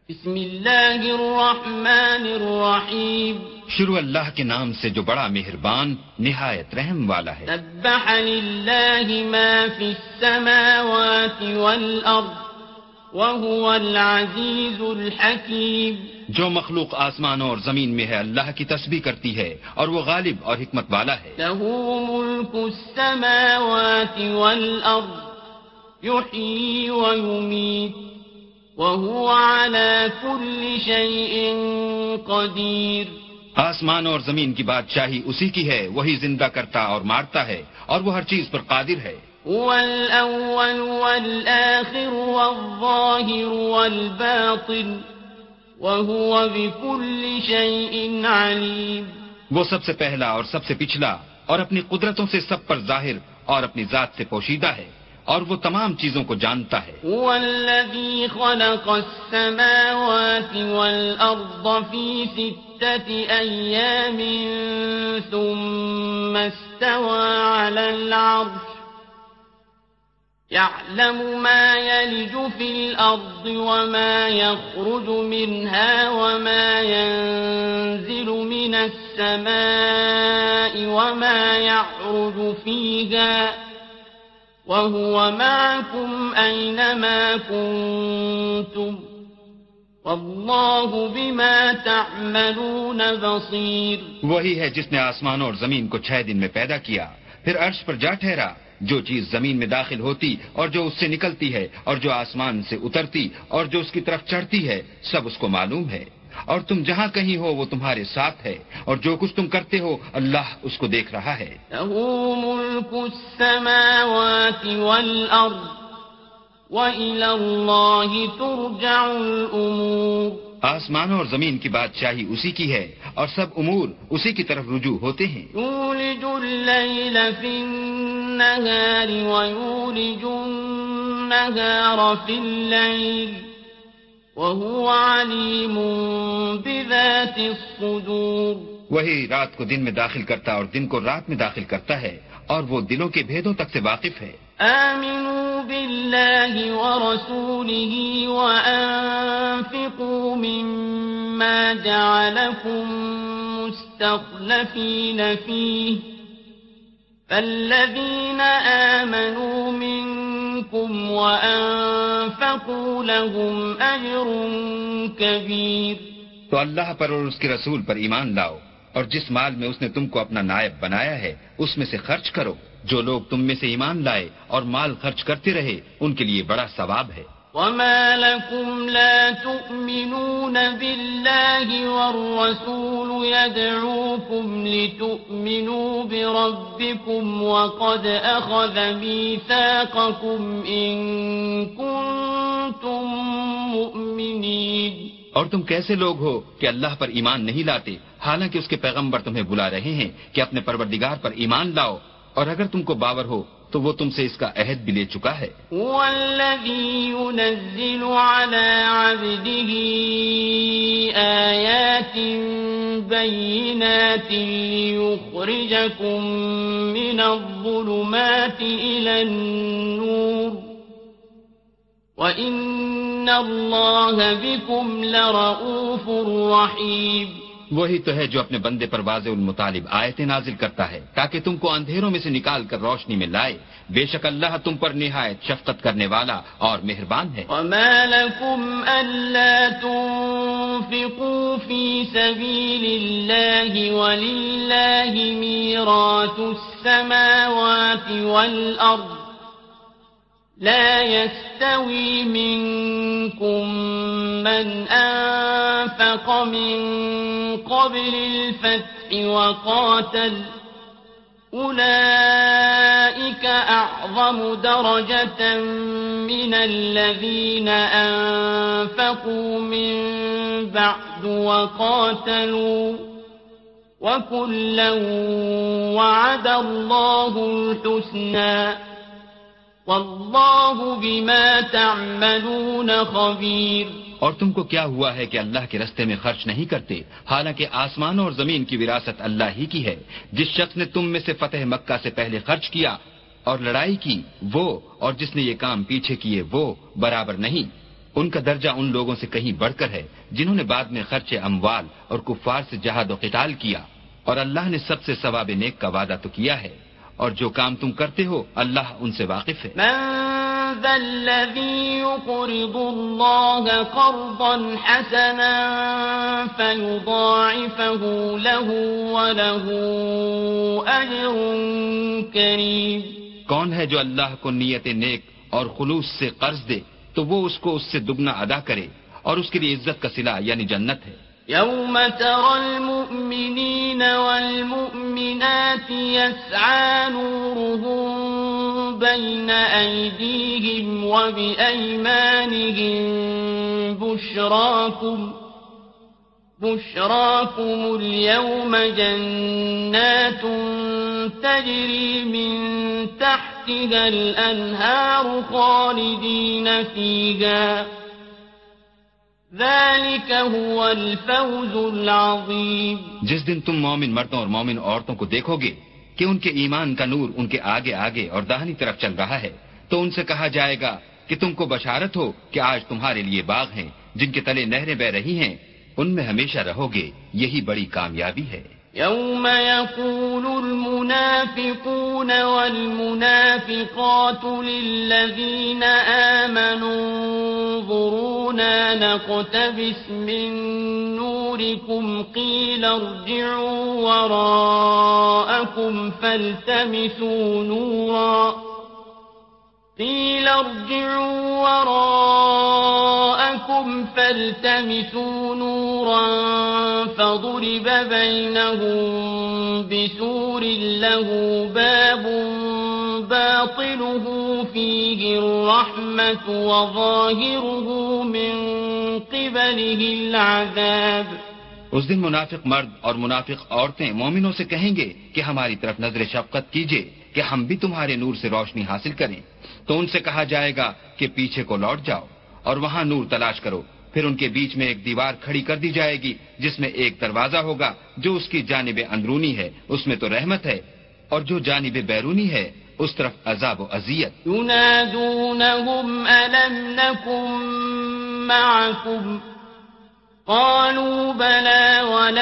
بسم اللہ الرحمن الرحیم. شروع اللہ کے نام سے جو بڑا مہربان نہایت رحم والا ہے. سبح للہ ما فی السماوات والارض وهو العزیز الحکیم. جو مخلوق آسمانوں اور زمین میں ہے اللہ کی تسبیح کرتی ہے اور وہ غالب اور حکمت والا ہے. له ملک السماوات والارض یحیی ویمیت وهو على كل شيء قدیر. آسمان اور زمین کی بادشاہی اسی کی ہے، وہی زندہ کرتا اور مارتا ہے اور وہ ہر چیز پر قادر ہے. هو الأول والآخر والظاهر والباطن وهو بكل شيء عليم. وہ سب سے پہلا اور سب سے پچھلا اور اپنی قدرتوں سے سب پر ظاہر اور اپنی ذات سے پوشیدہ ہے اور وہ تمام چیزوں کو جانتا ہے. هو الذي خلق السماوات والأرض في 6 أيام ثم استوى على العرش يعلم ما يلج في الأرض وما يخرج منها وما ينزل من السماء وما يعرج فيها وهو معكم أينما كنتم والله بما تعملون بصير. وہی ہے جس نے آسمانوں اور زمین کو 6 دن میں پیدا کیا، پھر عرش پر جا ٹھہرا. جو چیز زمین میں داخل ہوتی اور جو اس سے نکلتی ہے اور جو آسمان سے اترتی اور جو اس کی طرف چڑھتی ہے سب اس کو معلوم ہے. اور تم جہاں کہیں ہو وہ تمہارے ساتھ ہے اور جو کچھ تم کرتے ہو اللہ اس کو دیکھ رہا ہے. له ملك السماوات والأرض وإلى الله ترجع الأمور. آسمانوں اور زمین کی بادشاہی اسی کی ہے اور سب امور اسی کی طرف رجوع ہوتے ہیں. یولج اللیل فی النہار ویولج النہار فی اللیل وهو علیم بذات الصدور. وہی رات کو دن میں داخل کرتا اور دن کو رات میں داخل کرتا ہے اور وہ دلوں کے بھیدوں تک سے واقف ہے. آمنوا بالله ورسوله وأنفقوا مما جعلكم مستخلفين فيه فالذين آمنوا منكم وأنفقوا لهم أجر كبير. تو اللہ پر اور اس کے رسول پر ایمان لاؤ اور جس مال میں اس نے تم کو اپنا نائب بنایا ہے اس میں سے خرچ کرو. جو لوگ تم میں سے ایمان لائے اور مال خرچ کرتے رہے ان کے لیے بڑا ثواب ہے. وما لكم لا تؤمنون بالله والرسول يدعوكم لتؤمنوا بربكم وقد أخذ ميثاقكم إن كنتم مؤمنين. اور تم کیسے لوگ ہو کہ اللہ پر ایمان نہیں لاتے حالانکہ اس کے پیغمبر تمہیں بلا رہے ہیں کہ اپنے پروردگار پر ایمان لاؤ، اور اگر تم کو باور ہو تو وہ تم سے اس کا عہد بھی لے چکا ہے. هو الذي ينزل على عبده آيات بينات ليخرجكم من الظلمات إلى النور وإن الله بكم لرؤوف رحيم. وہی تو ہے جو اپنے بندے پر واضح المطالب آیتیں نازل کرتا ہے تاکہ تم کو اندھیروں میں سے نکال کر روشنی میں لائے. بے شک اللہ تم پر نہایت شفقت کرنے والا اور مہربان ہے. وما لكم ألا تنفقوا في سبيل الله ولله ميراث السماوات والأرض لا يستوي منكم من أنفق من قبل الفتح وقاتل أولئك أعظم درجة من الذين أنفقوا من بعد وقاتلوا وكلا وعد الله الحسنى واللہ بما تعملون خبیر. اور تم کو کیا ہوا ہے کہ اللہ کے رستے میں خرچ نہیں کرتے حالانکہ آسمانوں اور زمین کی وراثت اللہ ہی کی ہے. جس شخص نے تم میں سے فتح مکہ سے پہلے خرچ کیا اور لڑائی کی وہ اور جس نے یہ کام پیچھے کیے وہ برابر نہیں. ان کا درجہ ان لوگوں سے کہیں بڑھ کر ہے جنہوں نے بعد میں خرچ اموال اور کفار سے جہاد و قتال کیا، اور اللہ نے سب سے ثواب نیک کا وعدہ تو کیا ہے، اور جو کام تم کرتے ہو اللہ ان سے واقف ہے۔ من ذا الذي يقرض الله قرضا حسنا فيضاعفه له وله أجر كريم۔ کون ہے جو اللہ کو نیت نیک اور خلوص سے قرض دے تو وہ اس کو اس سے دگنا ادا کرے، اور اس کے لیے عزت کا صلہ یعنی جنت ہے۔ يوم ترى المؤمنين والمؤمنات يسعى نورهم بين أيديهم وبأيمانهم بشراكم اليوم جنات تجري من تحتها الأنهار خالدين فيها ذلك هو الفوز العظيم۔ جس دن تم مومن مردوں اور مومن عورتوں کو دیکھو گے کہ ان کے ایمان کا نور ان کے آگے آگے اور داہنی طرف چل رہا ہے، تو ان سے کہا جائے گا کہ تم کو بشارت ہو کہ آج تمہارے لیے باغ ہیں جن کے تلے نہریں بہ رہی ہیں، ان میں ہمیشہ رہو گے، یہی بڑی کامیابی ہے۔ يوم يقول المنافقون والمنافقات للذين آمنوا انظرونا نقتبس من نوركم قيل ارجعوا وراءكم فالتمسوا نورا فضرب بينهم بسور له باب باطنه فيه الرحمة وظاهره من قبله العذاب۔ اس دن منافق مرد اور منافق عورتیں مومنوں سے کہیں گے کہ ہماری طرف نظر شفقت کیجئے کہ ہم بھی تمہارے نور سے روشنی حاصل کریں، تو ان سے کہا جائے گا کہ پیچھے کو لوٹ جاؤ اور وہاں نور تلاش کرو، پھر ان کے بیچ میں ایک دیوار کھڑی کر دی جائے گی جس میں ایک دروازہ ہوگا، جو اس کی جانب اندرونی ہے اس میں تو رحمت ہے، اور جو جانب بیرونی ہے اس طرف عذاب و اذیت۔ ينادونهم ألم نكن معكم قالوا بلى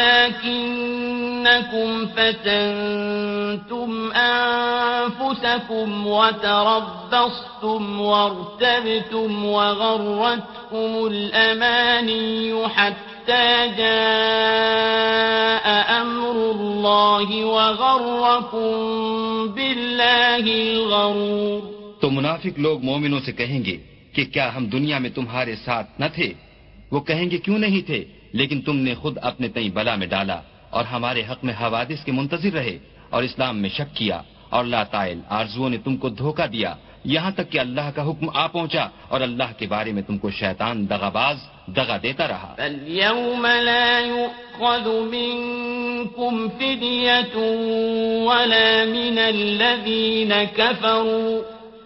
ولكنكم فتنتم أنفسكم وتربصتم وارتبتم وغرتكم الأماني حتى جاء أمر الله وغركم بالله الغرور۔ تو منافق لوگ مومنوں سے کہیں گے کہ کیا ہم دنیا میں تمہارے ساتھ نہ تھے؟ وہ کہیں گے کیوں نہیں تھے، لیکن تم نے خود اپنے تئیں بلا میں ڈالا اور ہمارے حق میں حوادث کے منتظر رہے اور اسلام میں شک کیا، اور لاتائل آرزوؤں نے تم کو دھوکہ دیا، یہاں تک کہ اللہ کا حکم آ پہنچا اور اللہ کے بارے میں تم کو شیطان دغاباز دغا دیتا رہا۔ فَالْيَوْمَ لَا يُؤْخَذُ مِنكُمْ فِدْيَةٌ وَلَا مِنَ الَّذِينَ كَفَرُوا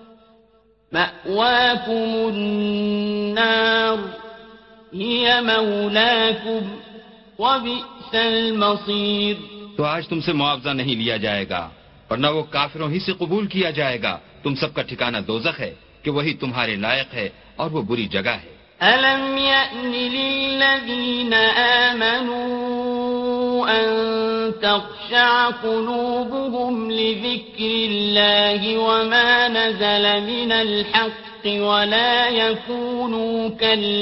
مَأْوَاكُمُ النَّارُ هِيَ مَوْلَاكُمْ وَبِئْسَ الْمَصِيرُ۔ تو آج تم سے معاوضہ نہیں لیا جائے گا اور نہ وہ کافروں ہی سے قبول کیا جائے گا، تم سب کا ٹھکانہ دوزخ ہے کہ وہی تمہارے لائق ہے اور وہ بری جگہ ہے۔ أَلَمْ يَأْنِ لِلَّذِينَ آمَنُوا أَن تَخْشَعَ قُلُوبُهُمْ لِذِكْرِ اللَّهِ وَمَا نَزَلَ مِنَ الْحَقِّ وَلَا يَكُونُوا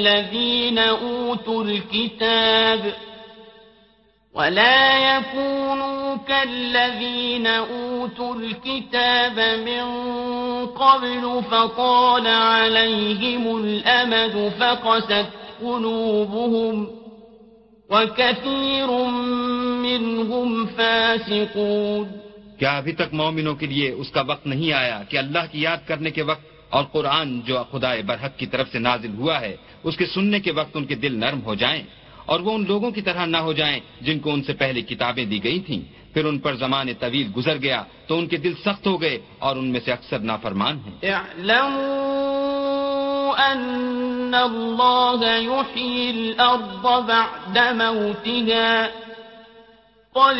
كَالَّذِينَ أُوتُوا الْكِتَابَ مِنْ قَبْلُ فَطَالَ عَلَيْهِمُ الْأَمَدُ فَقَسَتْ قُلُوبُهُمْ وَكَثِيرٌ مِّنْهُمْ فَاسِقُونَ۔ کیا ابھی تک مومنوں کے لیے اس کا وقت نہیں آیا کہ اللہ کی یاد کرنے کے وقت اور قرآن جو خدائے برحق کی طرف سے نازل ہوا ہے اس کے سننے کے وقت ان کے دل نرم ہو جائیں اور وہ ان لوگوں کی طرح نہ ہو جائیں جن کو ان سے پہلے کتابیں دی گئی تھیں، پھر ان پر زمانے طویل گزر گیا تو ان کے دل سخت ہو گئے اور ان میں سے اکثر نافرمان ہیں۔ اعلموا ان اللہ یحیی الارض بعد موتها قد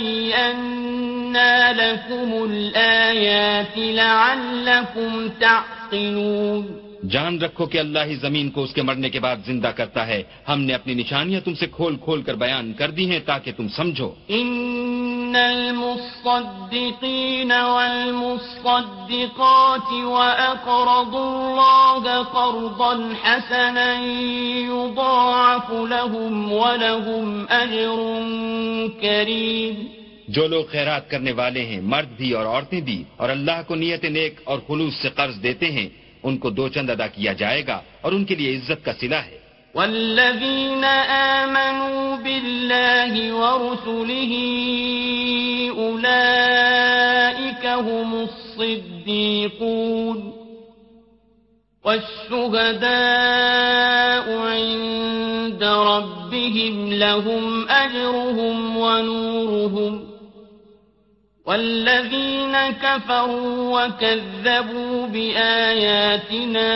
بينا لكم الآيات لعلكم تعقلون۔ جان رکھو کہ اللہ ہی زمین کو اس کے مرنے کے بعد زندہ کرتا ہے. ہم نے اپنی نشانیاں تم سے کھول کھول کر بیان کر دی ہیں تاکہ تم سمجھو. ان المصدقین والمصدقات واقرضوا الله قرضا حسنا يضاعف لهم ولهم اجر کریم. جو لوگ خیرات کرنے والے ہیں, مرد بھی اور عورتیں بھی, اور اللہ کو نیت نیک اور خلوص سے قرض دیتے ہیں, ان کو 2 چند ادا کیا جائے گا اور ان کے لیے عزت کا صلہ ہے. والذین آمنوا باللہ ورسلہ اولئک هم الصدیقون والشهداء عند ربهم لهم أجرهم ونورهم والذين كفروا وكذبوا بآياتنا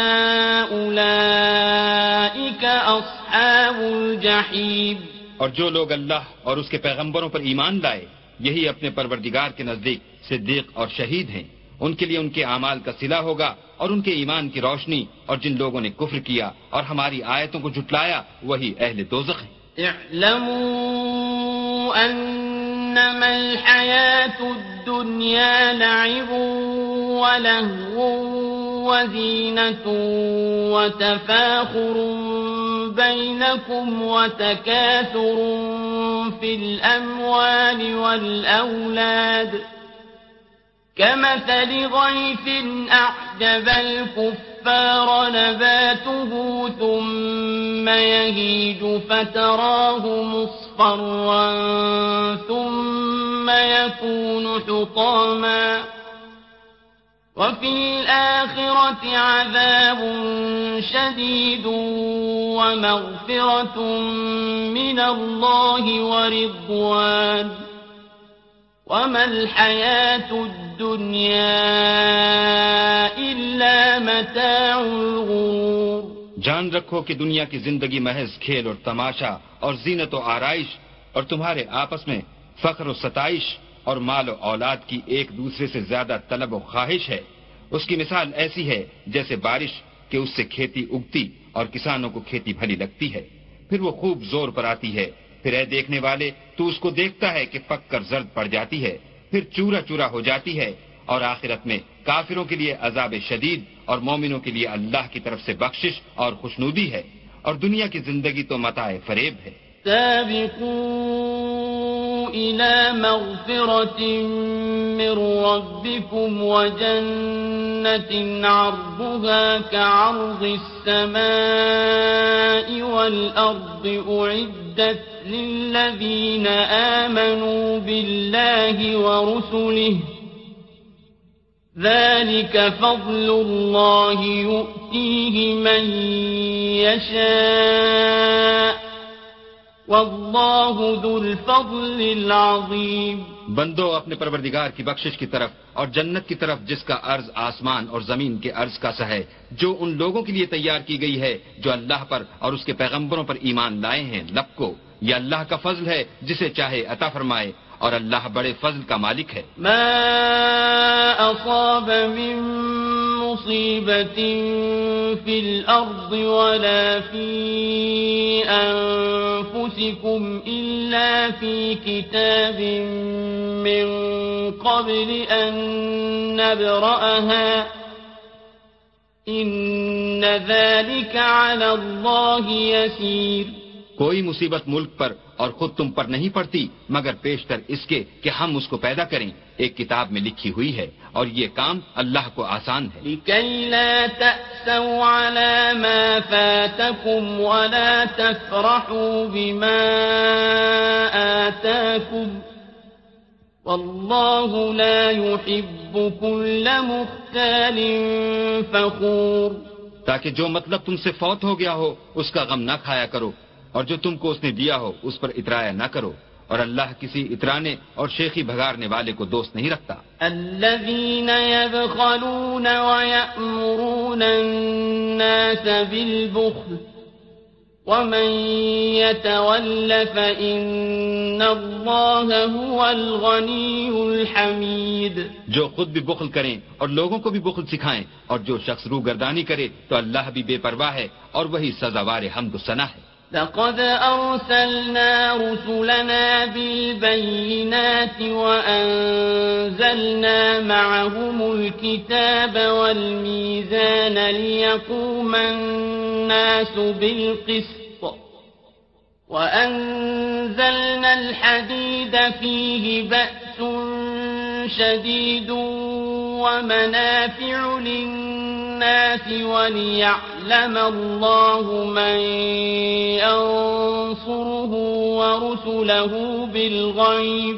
أولئك أصحاب الجحيم. اور جو لوگ اللہ اور اس کے پیغمبروں پر ایمان لائے, یہی اپنے پروردگار کے نزدیک صدیق اور شہید ہیں. ان کے لیے ان کے اعمال کا صلہ ہوگا اور ان کے ایمان کی روشنی, اور جن لوگوں نے کفر کیا اور ہماری آیتوں کو جھٹلایا وہی اہل دوزخ ہیں. اعلموا انما الحياة الدنيا لعب ولهو وزينة وتفاخر بينكم وتكاثر في الأموال والأولاد كمثل غيث أعجب الكفار نباته ثم يهيج فتراه مصفرا ثم يكون حطاما وفي الآخرة عذاب شديد ومغفرة من الله ورضوان وما الحياة الدنيا إلا متاع الغرور. جان رکھو کہ دنیا کی زندگی محض کھیل اور تماشا اور زینت و آرائش اور تمہارے آپس میں فخر و ستائش اور مال و اولاد کی ایک دوسرے سے زیادہ طلب و خواہش ہے. اس کی مثال ایسی ہے جیسے بارش کہ اس سے کھیتی اگتی اور کسانوں کو کھیتی بھلی لگتی ہے, پھر وہ خوب زور پر آتی ہے, پھر اے دیکھنے والے تو اس کو دیکھتا ہے کہ پک کر زرد پڑ جاتی ہے, پھر چورا چورا ہو جاتی ہے, اور آخرت میں کافروں کے لیے عذاب شدید اور مومنوں کے لیے اللہ کی طرف سے بخشش اور خوشنودی ہے, اور دنیا کی زندگی تو متاع فریب ہے. سابقوا إلى مغفرة من ربكم وجنة عرضها كعرض السماء والأرض أعدت للذين آمنوا بالله ورسله ذلك فضل الله يؤتيه من يشاء واللہ ذو الفضل العظیم. بندو اپنے پروردگار کی بخشش کی طرف اور جنت کی طرف جس کا عرض آسمان اور زمین کے عرض کا سا ہے, جو ان لوگوں کے لیے تیار کی گئی ہے جو اللہ پر اور اس کے پیغمبروں پر ایمان لائے ہیں, لب کو. یہ اللہ کا فضل ہے جسے چاہے عطا فرمائے, اور اللہ بڑے فضل کا مالک ہے. ما اصاب من مصیبت فی الارض ولا فی انفسکم الا فی کتاب من قبل ان نبرأها ان ذلك على اللہ یسیر. کوئی مصیبت ملک پر اور خود تم پر نہیں پڑتی مگر پیشتر اس کے کہ ہم اس کو پیدا کریں, ایک کتاب میں لکھی ہوئی ہے, اور یہ کام اللہ کو آسان ہے. لِكَيْ لَا تَأْسَوْا عَلَى مَا فَاتَكُمْ وَلَا تَفْرَحُوا بِمَا آتَاكُمْ وَاللَّهُ لَا يُحِبُّ كُلَّ مُخْتَالٍ فَخُورٍ. تاکہ جو مطلب تم سے فوت ہو گیا ہو اس کا غم نہ کھایا کرو, اور جو تم کو اس نے دیا ہو اس پر اترایا نہ کرو, اور اللہ کسی اترانے اور شیخی بھگارنے والے کو دوست نہیں رکھتا. الذین یبخلون ویأمرون الناس بالبخل ومن يتول فإن الله هو الغني الحميد. جو خود بھی بخل کریں اور لوگوں کو بھی بخل سکھائیں، اور جو شخص روگردانی کرے تو اللہ بھی بے پرواہ ہے اور وہی سزاوار حمد و ثنا ہے. لقد أرسلنا رسلنا بالبينات وأنزلنا معهم الكتاب والميزان ليقوم الناس بالقسط وأنزلنا الحديد فيه بأس شديد ومنافع للناس وليعلم الله من ينصره ورسله بالغيب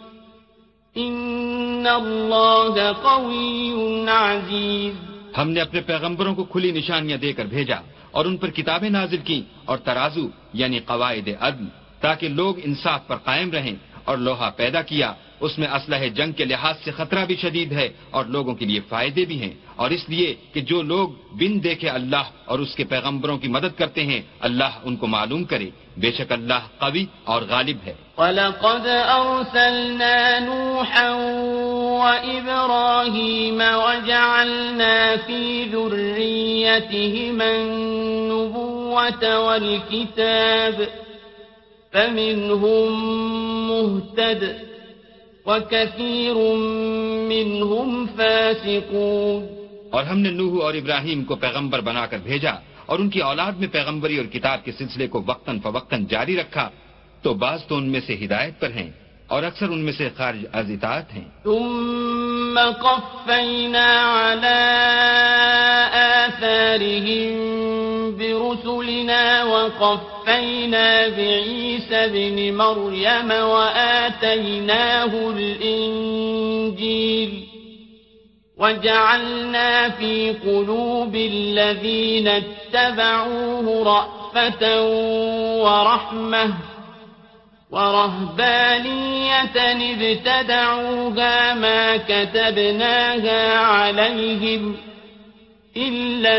إن الله قوي عزيز. ہم نے اپنے پیغمبروں کو کھلی نشانیاں دے کر بھیجا اور ان پر کتابیں نازل کی اور ترازو یعنی قواعد عدل تاکہ لوگ انصاف پر قائم رہیں، اور لوہا پیدا کیا، اس میں اسلحہ جنگ کے لحاظ سے خطرہ بھی شدید ہے اور لوگوں کے لیے فائدے بھی ہیں، اور اس لیے کہ جو لوگ بن دیکھے اللہ اور اس کے پیغمبروں کی مدد کرتے ہیں اللہ ان کو معلوم کرے، بے شک اللہ قوی اور غالب ہے. وَلَقَدْ أَرْسَلْنَا نُوحًا وَإِبْرَاهِيمَ وَجَعَلْنَا فِي ذُرِّيَّتِهِمَا النُّبُوَّةَ وَالْكِتَابَ فَمِنْهُمْ مُهْتَدٍ وَكَثِيرٌ مِّنْهُمْ فَاسِقُونَ. اور ہم نے نوح اور ابراہیم کو پیغمبر بنا کر بھیجا اور ان کی اولاد میں پیغمبری اور کتاب کے سلسلے کو وقتاً فوقتاً جاری رکھا، تو بعض تو ان میں سے ہدایت پر ہیں اور اکثر ان میں سے خارج از اطاعت ہیں. ثم قفينا على آثارهم برسلنا وقفينا بعيسى ابن مريم وآتيناه الإنجيل وجعلنا في قلوب الذين اتبعوه رأفة ورحمة ورهبانية ابتدعوها ما كتبناها عليهم إلا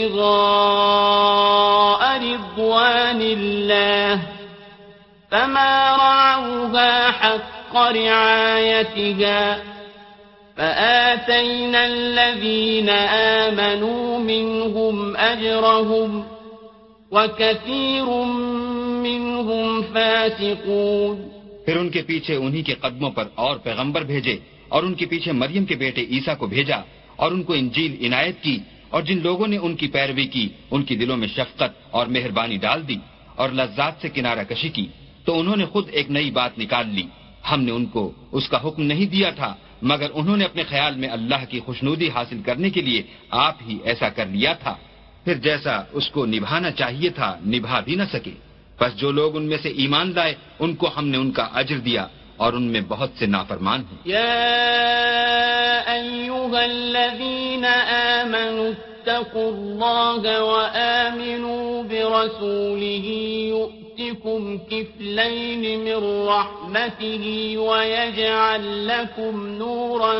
ابتغاء رضوان الله فما رعوها حق رعايتها فآتينا الذين آمنوا منهم أجرهم وكثير منهم فاسقون. پھر ان کے پیچھے انہی کے قدموں پر اور پیغمبر بھیجے اور ان کے پیچھے مریم کے بیٹے عیسیٰ کو بھیجا اور ان کو انجیل عنایت کی، اور جن لوگوں نے ان کی پیروی کی ان کی دلوں میں شفقت اور مہربانی ڈال دی اور لذات سے کنارہ کشی کی، تو انہوں نے خود ایک نئی بات نکال لی. ہم نے ان کو اس کا حکم نہیں دیا تھا مگر انہوں نے اپنے خیال میں اللہ کی خوشنودی حاصل کرنے کے لیے آپ ہی ایسا کر لیا تھا، پھر جیسا اس کو نبھانا چاہیے تھا نبھا بھی نہ سکے. بس جو لوگ ان میں سے ایمان لائے ان کو ہم نے ان کا اجر دیا اور ان میں بہت سے نافرمان ہیں. یا ایھا الذین آمنوا اتقوا اللہ وآمنوا برسولہ يؤتكم كفلين من رحمته ويجعل لكم نورا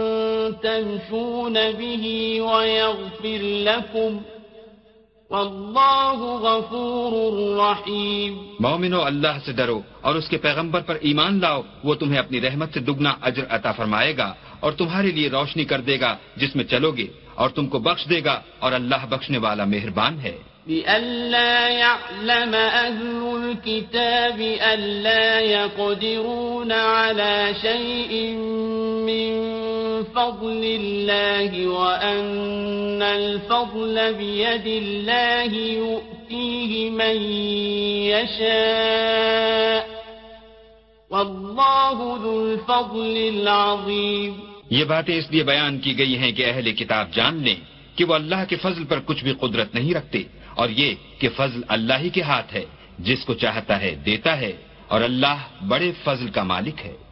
تمشون به ويغفر لكم واللہ غفور رحیم. مومنو اللہ سے ڈرو اور اس کے پیغمبر پر ایمان لاؤ، وہ تمہیں اپنی رحمت سے دگنا اجر عطا فرمائے گا اور تمہارے لیے روشنی کر دے گا جس میں چلو گے، اور تم کو بخش دے گا اور اللہ بخشنے والا مہربان ہے. لئلا يعلم أهل الكتاب ألا يقدرون على شيء من فضل الله وأن الفضل بيد الله يؤتيه من يشاء والله ذو الفضل العظيم. یہ باتیں اس لیے بیان کی گئی ہیں کہ اہل کتاب جان لیں کہ وہ اللہ کے فضل پر کچھ بھی قدرت نہیں رکھتے، اور یہ کہ فضل اللہ ہی کے ہاتھ ہے، جس کو چاہتا ہے دیتا ہے، اور اللہ بڑے فضل کا مالک ہے.